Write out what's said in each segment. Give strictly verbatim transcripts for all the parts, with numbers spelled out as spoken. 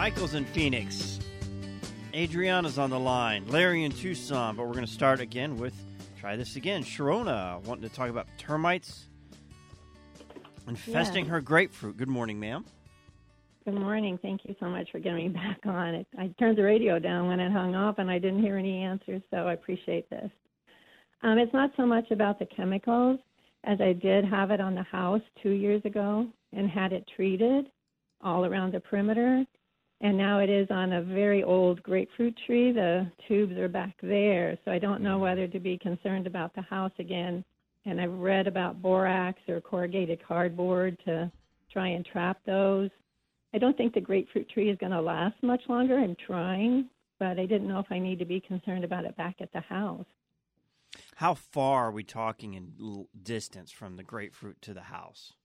Michael's in Phoenix. Adriana's on the line. Larry in Tucson. But we're going to start again with, try this again, Sharona wanting to talk about termites infesting Yeah. her grapefruit. Good morning, ma'am. Good morning. Thank you so much for getting me back on. It, I turned the radio down when it hung off, and I didn't hear any answers, so I appreciate this. Um, it's not so much about the chemicals as I did have it on the house two years ago and had it treated all around the perimeter. And now it is on a very old grapefruit tree. The tubes are back there, so I don't know whether to be concerned about the house again. And I've read about borax or corrugated cardboard to try and trap those. I don't think the grapefruit tree is going to last much longer. I'm trying, but I didn't know if I need to be concerned about it back at the house. How far are we talking in l- distance from the grapefruit to the house?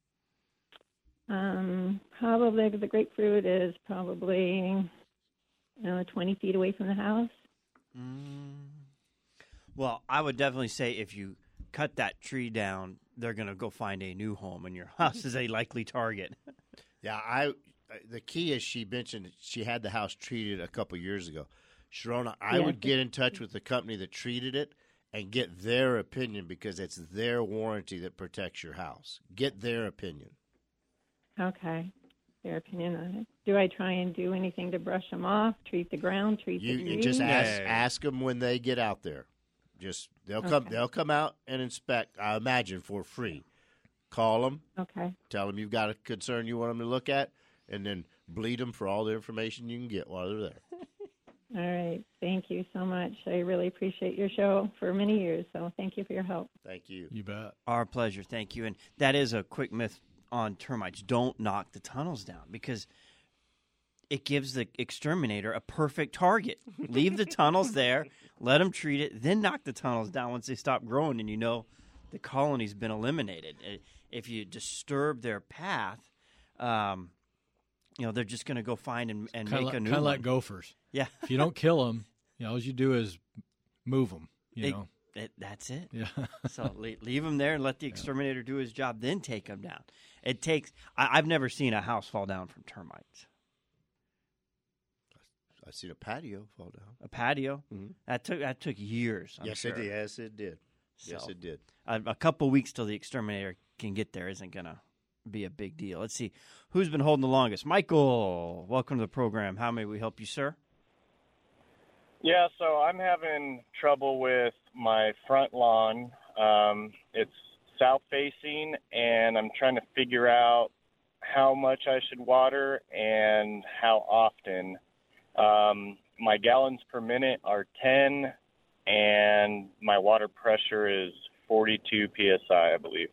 Um, probably the grapefruit is probably you know, twenty feet away from the house. Mm. Well, I would definitely say if you cut that tree down, they're going to go find a new home, and your house is a likely target. Yeah, I. The key is she mentioned she had the house treated a couple years ago. Sharona, I Yes. would get in touch with the company that treated it and get their opinion because it's their warranty that protects your house. Get their opinion. Okay. Their opinion on it. Do I try and do anything to brush them off, treat the ground, treat You, the you trees? just ask Yeah. ask them when they get out there. Just they'll come Okay. they'll come out and inspect. I imagine for free. Call them, Okay. tell them you've got a concern you want them to look at, and then bleed them for all the information you can get while they're there. All right. Thank you so much. I really appreciate your show for many years, so thank you for your help. Thank you. You bet. Our pleasure. Thank you. And that is a quick myth on termites. Don't knock the tunnels down because it gives the exterminator a perfect target. Leave the tunnels there, let them treat it, then knock the tunnels down once they stop growing and you know the colony's been eliminated. Uh, If you disturb their path, um, you know, they're just going to go find and, and Kind make of a new like, one. like gophers. Yeah. If you don't kill them, you know, all you do is move them. You It- know. it- that's it. Yeah. So leave, leave them there and let the exterminator do his job, then take them down. It takes I, I've never seen a house fall down from termites. I seen a patio fall down. A patio, Mhm. that took that took years. I'm yes, sure. it did. Yes, it did. Yes, So, it did. A, a couple weeks till the exterminator can get there isn't going to be a big deal. Let's see. Who's been holding the longest? Michael, welcome to the program. How may we help you, sir? Yeah, so I'm having trouble with my front lawn. Um, it's south facing, and I'm trying to figure out how much I should water and how often. Um, my gallons per minute are ten, and my water pressure is forty-two P S I, I believe.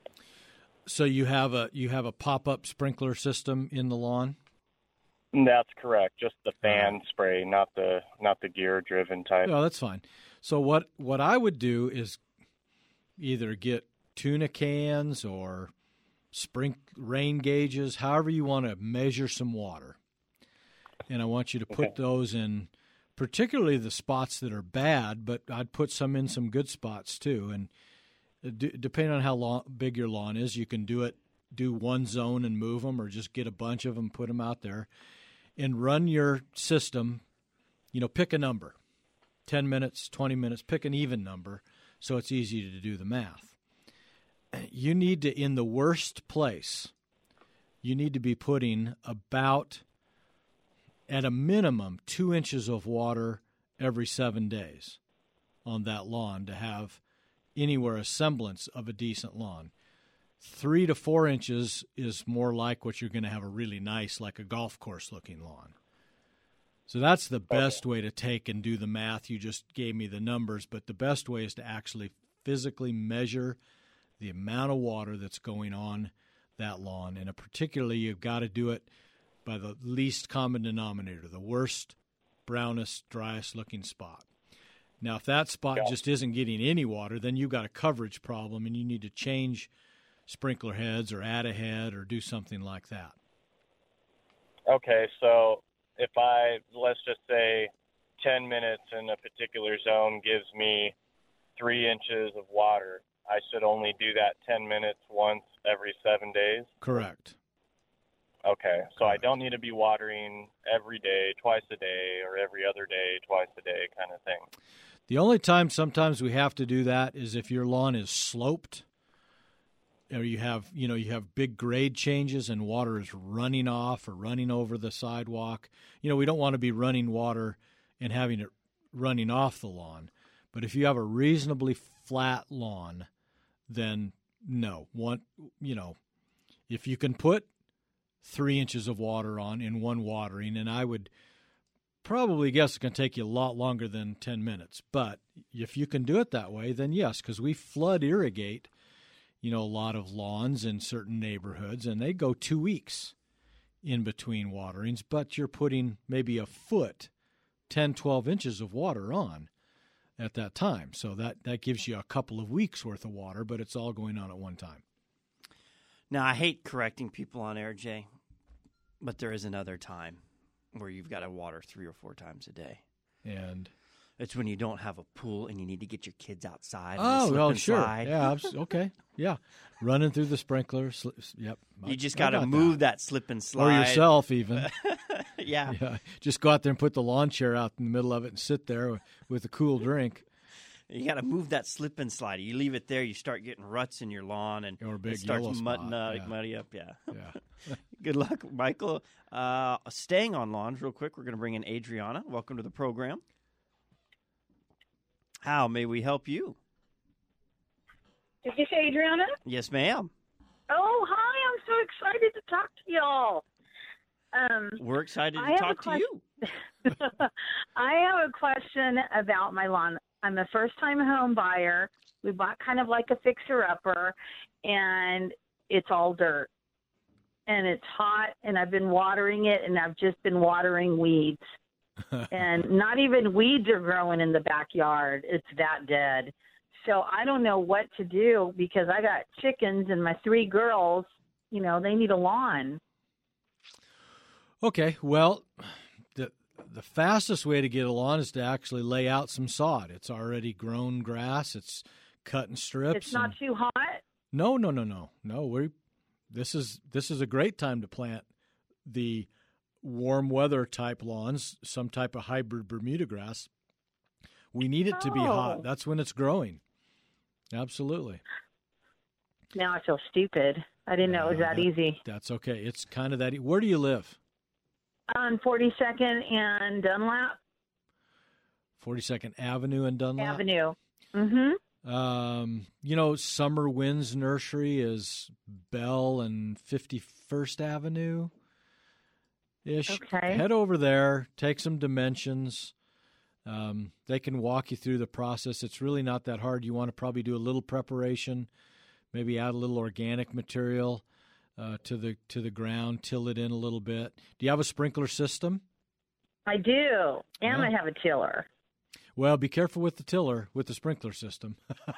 So you have a you have a pop up sprinkler system in the lawn. That's correct. Just the fan spray, not the not the gear driven type. No, that's fine. So what what I would do is either get tuna cans or sprink rain gauges, however you want to measure some water. And I want you to put those in particularly the spots that are bad, but I'd put some in some good spots too. And d- depending on how long, big your lawn is, you can do it, do one zone and move them, or just get a bunch of them, put them out there, and run your system. You know, pick a number, ten minutes, twenty minutes, pick an even number so it's easy to do the math. You need to, in the worst place, you need to be putting about, at a minimum, two inches of water every seven days on that lawn to have anywhere a semblance of a decent lawn. Three to four inches is more like what you're going to have a really nice, like a golf course looking lawn. So that's the best way to take and do the math. You just gave me the numbers, but the best way is to actually physically measure the amount of water that's going on that lawn. And particularly, you've got to do it by the least common denominator, the worst, brownest, driest looking spot. Now, if that spot Yeah. just isn't getting any water, then you've got a coverage problem and you need to change sprinkler heads or add a head or do something like that. Okay, so if I, let's just say ten minutes in a particular zone gives me three inches of water, I should only do that ten minutes once every seven days? Correct. Okay, so I don't need to be watering every day, twice a day, or every other day, twice a day kind of thing. The only time sometimes we have to do that is if your lawn is sloped, or you have, you know, you have big grade changes and water is running off or running over the sidewalk. You know, we don't want to be running water and having it running off the lawn. But if you have a reasonably flat lawn, then no. One, you know, if you can put three inches of water on in one watering, and I would probably guess it's going to take you a lot longer than ten minutes. But if you can do it that way, then yes, because we flood irrigate, you know, a lot of lawns in certain neighborhoods, and they go two weeks in between waterings, but you're putting maybe a foot, ten, twelve inches of water on at that time. So that, that gives you a couple of weeks worth of water, but it's all going on at one time. Now, I hate correcting people on air, Jay, but there is another time where you've got to water three or four times a day. And it's when you don't have a pool and you need to get your kids outside. oh, slip well, and sure. slide. Yeah, okay. Yeah. Running through the sprinkler. Sli- yep. You just I got to got move that. that slip and slide. Or yourself, even. yeah. Yeah. Just go out there and put the lawn chair out in the middle of it and sit there with a cool drink. You got to move that slip and slide. You leave it there, you start getting ruts in your lawn, and Or a big it starts yellow mudding spot, up, yeah. muddy up. Yeah. Yeah. Good luck, Michael. Uh, staying on lawns real quick, we're going to bring in Adriana. Welcome to the program. How may we help you? Did you say Adriana? Yes, ma'am. Oh, hi. I'm so excited to talk to y'all. Um, We're excited I to have a talk to question. you. I have a question about my lawn. I'm a first-time home buyer. We bought kind of like a fixer-upper, and it's all dirt. And it's hot, and I've been watering it, and I've just been watering weeds. And not even weeds are growing in the backyard. It's that dead. So I don't know what to do because I got chickens and my three girls, you know, they need a lawn. Okay, well, the the fastest way to get a lawn is to actually lay out some sod. It's already grown grass. It's cut in strips. It's not and- too hot? No, no, no, no, no. We this is this is a great time to plant the warm weather type lawns, some type of hybrid Bermuda grass. We need it to be hot. Oh. That's when it's growing. Absolutely. Now I feel stupid. I didn't know it was Uh, that easy. That's okay. It's kind of that. e- Where do you live? On forty-second and Dunlap forty-second Avenue in Dunlap. Avenue. Mm-hmm. Um, you know, Summer Winds Nursery is Bell and fifty-first Avenue ish. Okay. Head over there, take some dimensions. Um, they can walk you through the process. It's really not that hard. You want to probably do a little preparation, maybe add a little organic material uh, to the to the ground, till it in a little bit. Do you have a sprinkler system? I do. And Yeah. I have a tiller. Well, be careful with the tiller with the sprinkler system.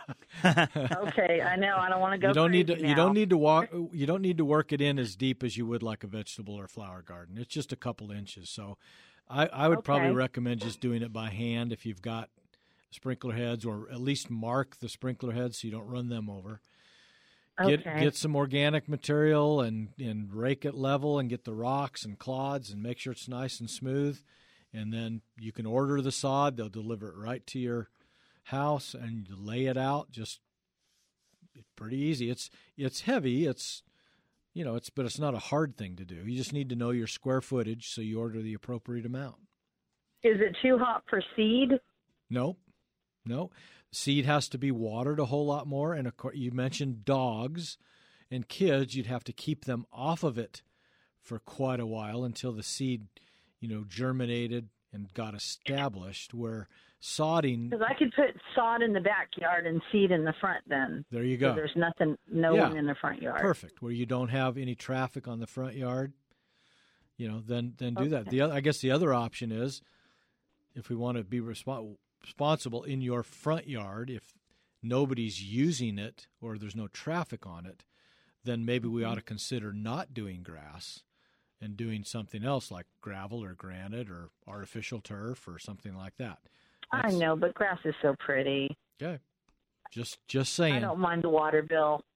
Okay, I know. I don't want to go you don't need crazy to now. you don't need to walk you don't need to work it in as deep as you would like a vegetable or flower garden. It's just a couple inches. So I, I would probably Okay. recommend just doing it by hand if you've got sprinkler heads, or at least mark the sprinkler heads so you don't run them over. Get Okay. get some organic material and, and rake it level and get the rocks and clods and make sure it's nice and smooth. And then you can order the sod. They'll deliver it right to your house, and you lay it out. Just it's pretty easy. It's it's heavy. It's you know it's but it's not a hard thing to do. You just need to know your square footage, so you order the appropriate amount. Is it too hot for seed? Nope, no. Seed has to be watered a whole lot more. And of course, you mentioned dogs and kids. You'd have to keep them off of it for quite a while until the seed, you know, germinated and got established. Where sodding, Because I could put sod in the backyard and seed in the front then. there you So go. there's nothing, no Yeah. one in the front yard. Perfect. Where you don't have any traffic on the front yard, you know, then then do that. Okay. The other, I guess the other option is, if we want to be respo- responsible in your front yard, if nobody's using it or there's no traffic on it, then maybe we ought to consider not doing grass and doing something else like gravel or granite or artificial turf or something like that. I That's- know, but grass is so pretty. Okay. Just just I saying. don't mind the water bill.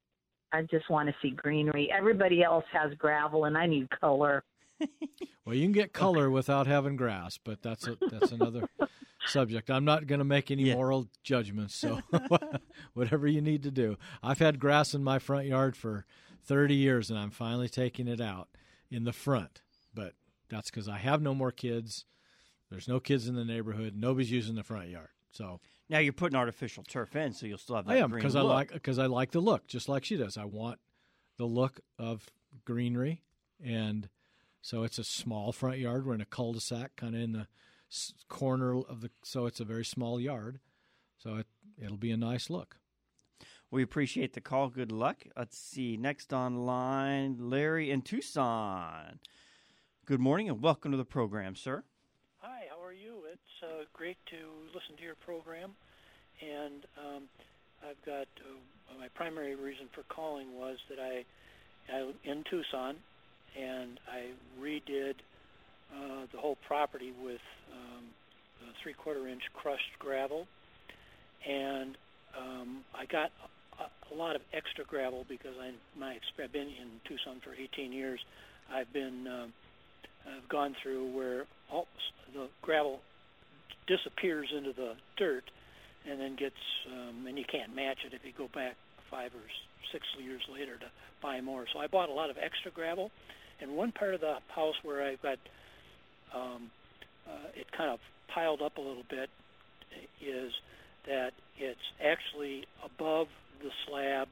I just want to see greenery. Everybody else has gravel, and I need color. Well, you can get color without having grass, but that's a, that's another subject. I'm not going to make any Yeah. moral judgments, so whatever you need to do. I've had grass in my front yard for thirty years, and I'm finally taking it out in the front. But that's because I have no more kids. There's no kids in the neighborhood. Nobody's using the front yard. So Now you're putting artificial turf in, so you'll still have that I am green because I look. like because I like the look, just like she does. I want the look of greenery, and so it's a small front yard. We're in a cul-de-sac, kind of in the s- corner of the. So it's a very small yard. So it it'll be a nice look. We appreciate the call. Good luck. Let's see. Next on line, Larry in Tucson. Good morning and welcome to the program, sir. Hi, how are you? It's uh, great to listen to your program. And um, I've got uh, my primary reason for calling was that I, I in Tucson, and I redid uh, the whole property with um, the three-quarter inch crushed gravel. And um, I got a, a lot of extra gravel because I, my, I've been in Tucson for eighteen years. I've been uh, I've gone through where all the gravel disappears into the dirt and then gets, um, and you can't match it if you go back five or six years later to buy more. So I bought a lot of extra gravel. And one part of the house where I've got um, uh, it kind of piled up a little bit is that it's actually above the slab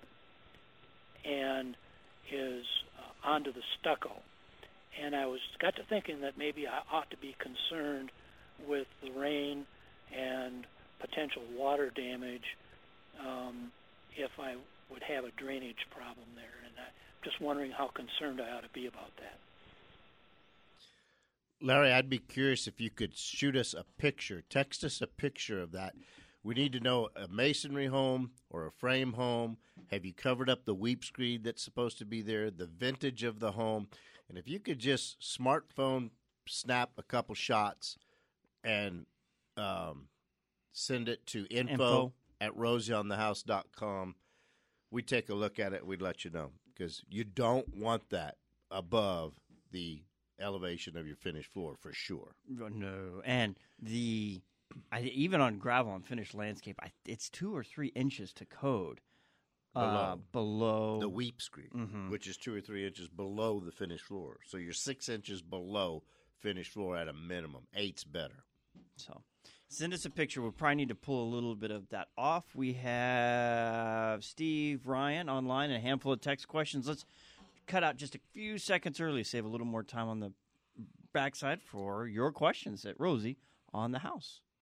and is uh, onto the stucco. And I was got to thinking that maybe I ought to be concerned with the rain and potential water damage um, if I would have a drainage problem there. And I'm just wondering how concerned I ought to be about that. Larry, I'd be curious if you could shoot us a picture, text us a picture of that. We need to know a masonry home or a frame home. Have you covered up the weep screed that's supposed to be there, the vintage of the home? And if you could just smartphone snap a couple shots and um, send it to info, Info. at rosie on the house dot com, we'd take a look at it. We'd let you know because you don't want that above the elevation of your finished floor for sure. No, and the I, even on gravel and finished landscape, I, it's two or three inches to code uh, below The weep screen, Mhm. which is two or three inches below the finished floor. So you're six inches below finished floor at a minimum. Eight's better. So send us a picture. We'll probably need to pull a little bit of that off. We have Steve Ryan online and a handful of text questions. Let's cut out just a few seconds early, save a little more time on the backside for your questions at Rosie on the House.